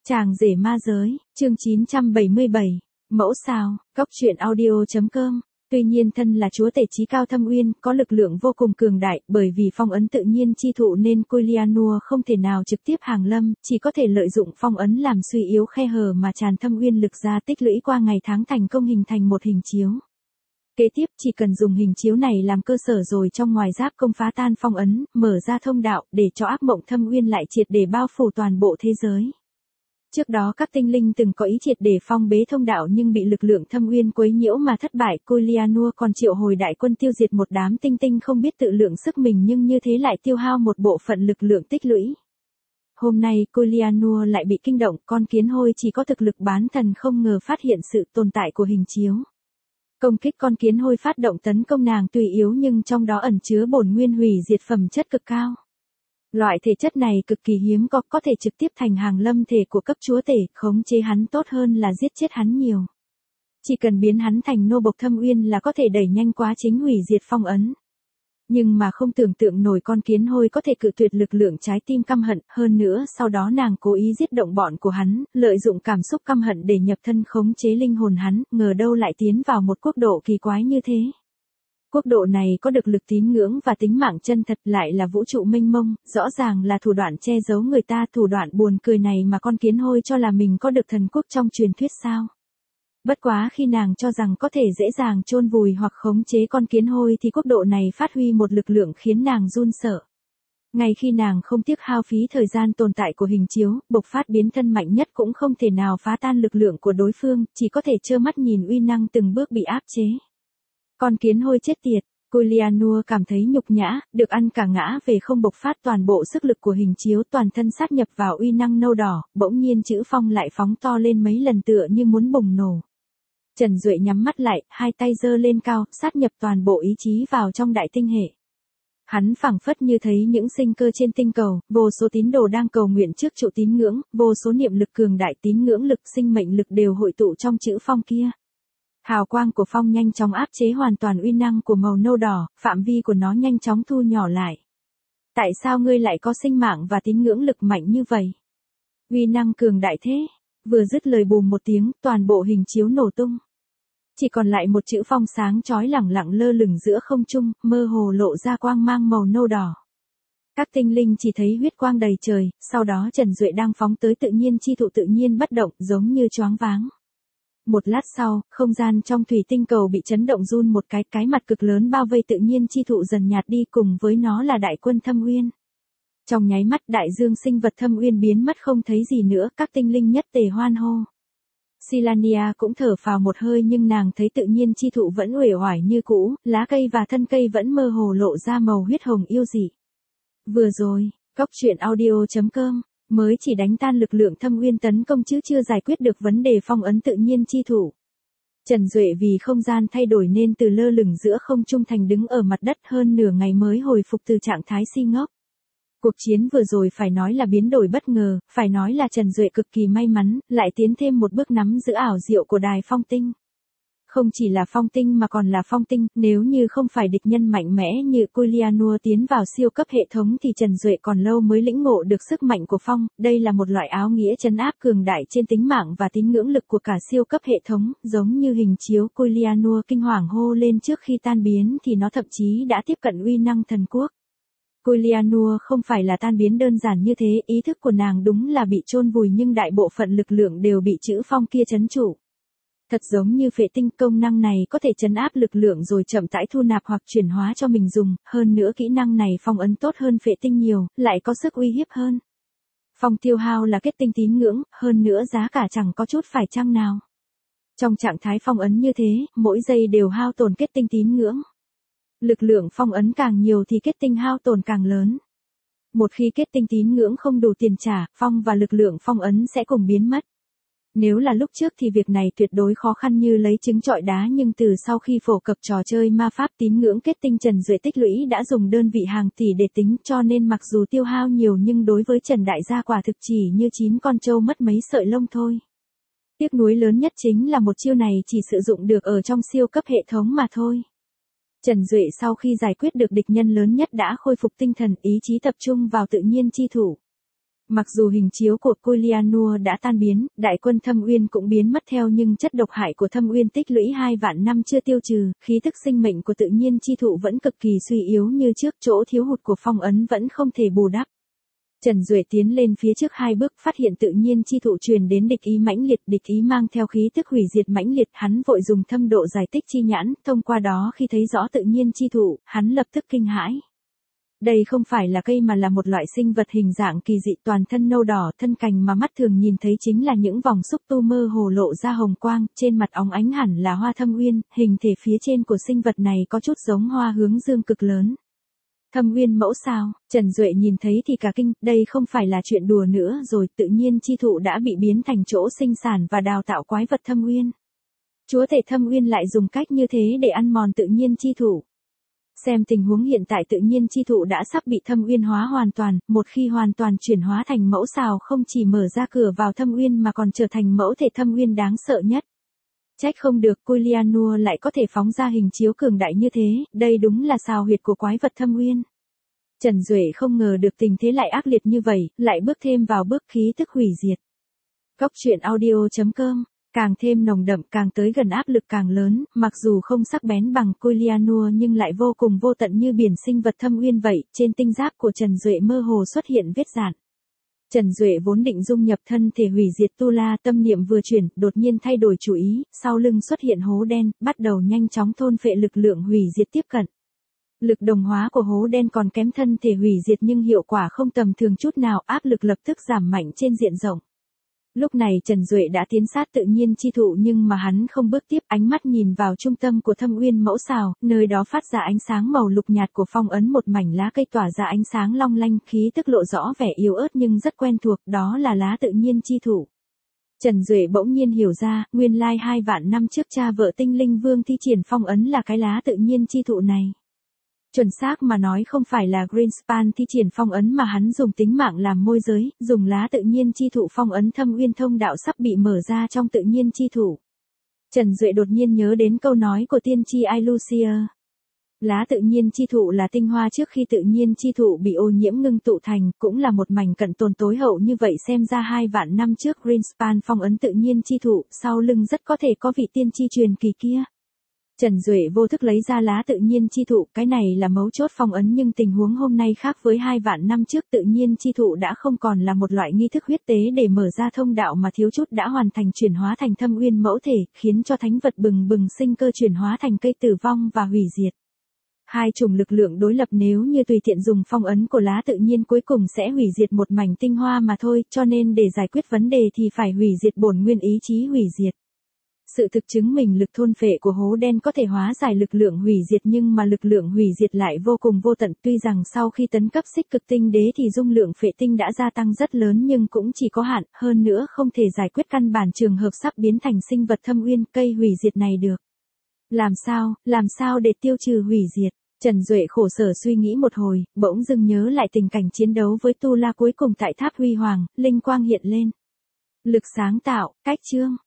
Chàng rể ma giới, chương 977, mẫu sao, cóc truyện audio.com. Tuy nhiên thân là chúa tể chí cao Thâm Uyên, có lực lượng vô cùng cường đại, bởi vì phong ấn tự nhiên chi thụ nên Colianua không thể nào trực tiếp hàng lâm, chỉ có thể lợi dụng phong ấn làm suy yếu khe hở mà tràn Thâm Uyên lực ra tích lũy qua ngày tháng thành công hình thành một hình chiếu. Kế tiếp chỉ cần dùng hình chiếu này làm cơ sở rồi trong ngoài giáp công phá tan phong ấn, mở ra thông đạo để cho ác mộng Thâm Uyên lại triệt để bao phủ toàn bộ thế giới. Trước đó các tinh linh từng có ý triệt để phong bế thông đạo nhưng bị lực lượng Thâm Uyên quấy nhiễu mà thất bại. Colianua còn triệu hồi đại quân tiêu diệt một đám tinh tinh không biết tự lượng sức mình nhưng như thế lại tiêu hao một bộ phận lực lượng tích lũy. Hôm nay Colianua lại bị kinh động, con kiến hôi chỉ có thực lực bán thần không ngờ phát hiện sự tồn tại của hình chiếu. Công kích con kiến hôi phát động tấn công nàng tùy yếu nhưng trong đó ẩn chứa bổn nguyên hủy diệt phẩm chất cực cao. Loại thể chất này cực kỳ hiếm có thể trực tiếp thành hàng lâm thể của cấp chúa tể, khống chế hắn tốt hơn là giết chết hắn nhiều. Chỉ cần biến hắn thành nô bộc Thâm Uyên là có thể đẩy nhanh quá trình hủy diệt phong ấn. Nhưng mà không tưởng tượng nổi con kiến hôi có thể cự tuyệt lực lượng trái tim căm hận, hơn nữa sau đó nàng cố ý giết động bọn của hắn, lợi dụng cảm xúc căm hận để nhập thân khống chế linh hồn hắn, ngờ đâu lại tiến vào một quốc độ kỳ quái như thế. Quốc độ này có được lực tín ngưỡng và tính mạng chân thật, lại là vũ trụ mênh mông, rõ ràng là thủ đoạn che giấu người ta. Thủ đoạn buồn cười này mà con kiến hôi cho là mình có được thần quốc trong truyền thuyết sao. Bất quá khi nàng cho rằng có thể dễ dàng chôn vùi hoặc khống chế con kiến hôi thì quốc độ này phát huy một lực lượng khiến nàng run sợ. Ngay khi nàng không tiếc hao phí thời gian tồn tại của hình chiếu, bộc phát biến thân mạnh nhất cũng không thể nào phá tan lực lượng của đối phương, chỉ có thể trơ mắt nhìn uy năng từng bước bị áp chế. Con kiến hôi chết tiệt, Colianua cảm thấy nhục nhã, được ăn cả ngã về không bộc phát toàn bộ sức lực của hình chiếu, toàn thân sát nhập vào uy năng nâu đỏ, bỗng nhiên chữ phong lại phóng to lên mấy lần tựa như muốn bùng nổ. Trần Duệ nhắm mắt lại, hai tay giơ lên cao, sát nhập toàn bộ ý chí vào trong đại tinh hệ. Hắn phảng phất như thấy những sinh cơ trên tinh cầu, vô số tín đồ đang cầu nguyện trước trụ tín ngưỡng, vô số niệm lực cường đại tín ngưỡng lực sinh mệnh lực đều hội tụ trong chữ phong kia. Hào quang của phong nhanh chóng áp chế hoàn toàn uy năng của màu nâu đỏ, phạm vi của nó nhanh chóng thu nhỏ lại. Tại sao ngươi lại có sinh mạng và tín ngưỡng lực mạnh như vậy? Uy năng cường đại thế. Vừa dứt lời bùm một tiếng, toàn bộ hình chiếu nổ tung. Chỉ còn lại một chữ phong sáng chói lẳng lặng lơ lửng giữa không trung, mơ hồ lộ ra quang mang màu nâu đỏ. Các tinh linh chỉ thấy huyết quang đầy trời, sau đó Trần Duệ đang phóng tới tự nhiên chi thụ tự nhiên bất động, giống như choáng váng. Một lát sau, không gian trong thủy tinh cầu bị chấn động run một cái mặt cực lớn bao vây tự nhiên chi thụ dần nhạt đi, cùng với nó là đại quân Thâm Uyên. Trong nháy mắt đại dương sinh vật Thâm Uyên biến mất không thấy gì nữa, các tinh linh nhất tề hoan hô. Silania cũng thở phào một hơi nhưng nàng thấy tự nhiên chi thụ vẫn uể oải như cũ, lá cây và thân cây vẫn mơ hồ lộ ra màu huyết hồng yêu dị. Vừa rồi, cóc truyện audio.com mới chỉ đánh tan lực lượng Thâm Uyên tấn công chứ chưa giải quyết được vấn đề phong ấn tự nhiên chi thụ. Trần Duệ vì không gian thay đổi nên từ lơ lửng giữa không trung thành đứng ở mặt đất hơn nửa ngày mới hồi phục từ trạng thái si ngốc. Cuộc chiến vừa rồi phải nói là biến đổi bất ngờ, phải nói là Trần Duệ cực kỳ may mắn, lại tiến thêm một bước nắm giữ ảo diệu của đài phong tinh. Không chỉ là phong tinh mà còn là phong tinh, nếu như không phải địch nhân mạnh mẽ như Colianua tiến vào siêu cấp hệ thống thì Trần Duệ còn lâu mới lĩnh ngộ được sức mạnh của phong. Đây là một loại áo nghĩa trấn áp cường đại trên tính mạng và tín ngưỡng lực của cả siêu cấp hệ thống, giống như hình chiếu Colianua kinh hoàng hô lên trước khi tan biến thì nó thậm chí đã tiếp cận uy năng thần quốc. Colianua không phải là tan biến đơn giản như thế, ý thức của nàng đúng là bị chôn vùi nhưng đại bộ phận lực lượng đều bị chữ phong kia trấn trụ. Thật giống như phệ tinh, công năng này có thể trấn áp lực lượng rồi chậm rãi thu nạp hoặc chuyển hóa cho mình dùng, hơn nữa kỹ năng này phong ấn tốt hơn phệ tinh nhiều, lại có sức uy hiếp hơn. Phong tiêu hao là kết tinh tín ngưỡng, hơn nữa giá cả chẳng có chút phải chăng nào. Trong trạng thái phong ấn như thế, mỗi giây đều hao tổn kết tinh tín ngưỡng. Lực lượng phong ấn càng nhiều thì kết tinh hao tổn càng lớn. Một khi kết tinh tín ngưỡng không đủ tiền trả, phong và lực lượng phong ấn sẽ cùng biến mất. Nếu là lúc trước thì việc này tuyệt đối khó khăn như lấy trứng trọi đá nhưng từ sau khi phổ cập trò chơi ma pháp tín ngưỡng kết tinh Trần Duệ tích lũy đã dùng đơn vị hàng tỷ để tính cho nên mặc dù tiêu hao nhiều nhưng đối với Trần Đại gia quả thực chỉ như 9 con trâu mất mấy sợi lông thôi. Tiếc nuối lớn nhất chính là một chiêu này chỉ sử dụng được ở trong siêu cấp hệ thống mà thôi. Trần Duệ sau khi giải quyết được địch nhân lớn nhất đã khôi phục tinh thần ý chí tập trung vào tự nhiên chi thủ. Mặc dù hình chiếu của Kulianua đã tan biến, đại quân Thâm Uyên cũng biến mất theo nhưng chất độc hại của Thâm Uyên tích lũy 2 vạn năm chưa tiêu trừ, khí thức sinh mệnh của tự nhiên chi thụ vẫn cực kỳ suy yếu như trước, chỗ thiếu hụt của phong ấn vẫn không thể bù đắp. Trần Duệ tiến lên phía trước 2 bước, phát hiện tự nhiên chi thụ truyền đến địch ý mãnh liệt, địch ý mang theo khí tức hủy diệt mãnh liệt, hắn vội dùng thâm độ giải tích chi nhãn, thông qua đó khi thấy rõ tự nhiên chi thụ, hắn lập tức kinh hãi. Đây không phải là cây mà là một loại sinh vật hình dạng kỳ dị, toàn thân nâu đỏ, thân cành mà mắt thường nhìn thấy chính là những vòng xúc tu mơ hồ lộ ra hồng quang, trên mặt óng ánh hẳn là hoa thâm uyên, hình thể phía trên của sinh vật này có chút giống hoa hướng dương cực lớn. Thâm uyên mẫu sao, Trần Duệ nhìn thấy thì cả kinh, đây không phải là chuyện đùa nữa rồi, tự nhiên chi thụ đã bị biến thành chỗ sinh sản và đào tạo quái vật thâm uyên. Chúa tể thâm uyên lại dùng cách như thế để ăn mòn tự nhiên chi thụ. Xem tình huống hiện tại tự nhiên chi thụ đã sắp bị thâm uyên hóa hoàn toàn, một khi hoàn toàn chuyển hóa thành mẫu xào không chỉ mở ra cửa vào thâm uyên mà còn trở thành mẫu thể thâm uyên đáng sợ nhất. Trách không được Kulianua lại có thể phóng ra hình chiếu cường đại như thế, đây đúng là xào huyệt của quái vật thâm uyên. Trần Duệ không ngờ được tình thế lại ác liệt như vậy, lại bước thêm vào bước khí tức hủy diệt. Cốc truyện audio.com, càng thêm nồng đậm càng tới gần áp lực càng lớn, mặc dù không sắc bén bằng Kulianua nhưng lại vô cùng vô tận như biển sinh vật thâm uyên vậy, trên tinh giáp của Trần Duệ mơ hồ xuất hiện vết dạn. Trần Duệ vốn định dung nhập thân thể hủy diệt tu la, tâm niệm vừa chuyển, đột nhiên thay đổi chủ ý, sau lưng xuất hiện hố đen, bắt đầu nhanh chóng thôn phệ lực lượng hủy diệt tiếp cận. Lực đồng hóa của hố đen còn kém thân thể hủy diệt nhưng hiệu quả không tầm thường chút nào, áp lực lập tức giảm mạnh trên diện rộng. Lúc này Trần Duệ đã tiến sát tự nhiên chi thụ nhưng mà hắn không bước tiếp, ánh mắt nhìn vào trung tâm của thâm uyên mẫu xào, nơi đó phát ra ánh sáng màu lục nhạt của phong ấn, một mảnh lá cây tỏa ra ánh sáng long lanh, khí tức lộ rõ vẻ yếu ớt nhưng rất quen thuộc, đó là lá tự nhiên chi thụ. Trần Duệ bỗng nhiên hiểu ra, nguyên lai 2 vạn năm trước cha vợ Tinh Linh Vương thi triển phong ấn là cái lá tự nhiên chi thụ này. Chuẩn xác mà nói không phải là Greenspan thi triển phong ấn mà hắn dùng tính mạng làm môi giới, dùng lá tự nhiên chi thụ phong ấn thâm uyên thông đạo sắp bị mở ra trong tự nhiên chi thụ. Trần Duệ đột nhiên nhớ đến câu nói của tiên tri Lucia. Lá tự nhiên chi thụ là tinh hoa trước khi tự nhiên chi thụ bị ô nhiễm ngưng tụ thành, cũng là một mảnh cận tồn tối hậu như vậy, xem ra 2 vạn năm trước Greenspan phong ấn tự nhiên chi thụ, sau lưng rất có thể có vị tiên tri truyền kỳ kia. Trần Duệ vô thức lấy ra lá tự nhiên chi thụ, cái này là mấu chốt phong ấn nhưng tình huống hôm nay khác với 2 vạn năm trước, tự nhiên chi thụ đã không còn là một loại nghi thức huyết tế để mở ra thông đạo mà thiếu chút đã hoàn thành chuyển hóa thành thâm uyên mẫu thể, khiến cho thánh vật bừng bừng sinh cơ chuyển hóa thành cây tử vong và hủy diệt. Hai chủng lực lượng đối lập, nếu như tùy tiện dùng phong ấn của lá tự nhiên cuối cùng sẽ hủy diệt một mảnh tinh hoa mà thôi, cho nên để giải quyết vấn đề thì phải hủy diệt bổn nguyên ý chí hủy diệt. Sự thực chứng minh lực thôn phệ của hố đen có thể hóa giải lực lượng hủy diệt nhưng mà lực lượng hủy diệt lại vô cùng vô tận, tuy rằng sau khi tấn cấp xích cực tinh đế thì dung lượng phệ tinh đã gia tăng rất lớn nhưng cũng chỉ có hạn, hơn nữa không thể giải quyết căn bản trường hợp sắp biến thành sinh vật thâm uyên cây hủy diệt này được. Làm sao để tiêu trừ hủy diệt? Trần Duệ khổ sở suy nghĩ một hồi, bỗng dưng nhớ lại tình cảnh chiến đấu với Tu La cuối cùng tại tháp Huy Hoàng, linh quang hiện lên. Lực sáng tạo, cách chương.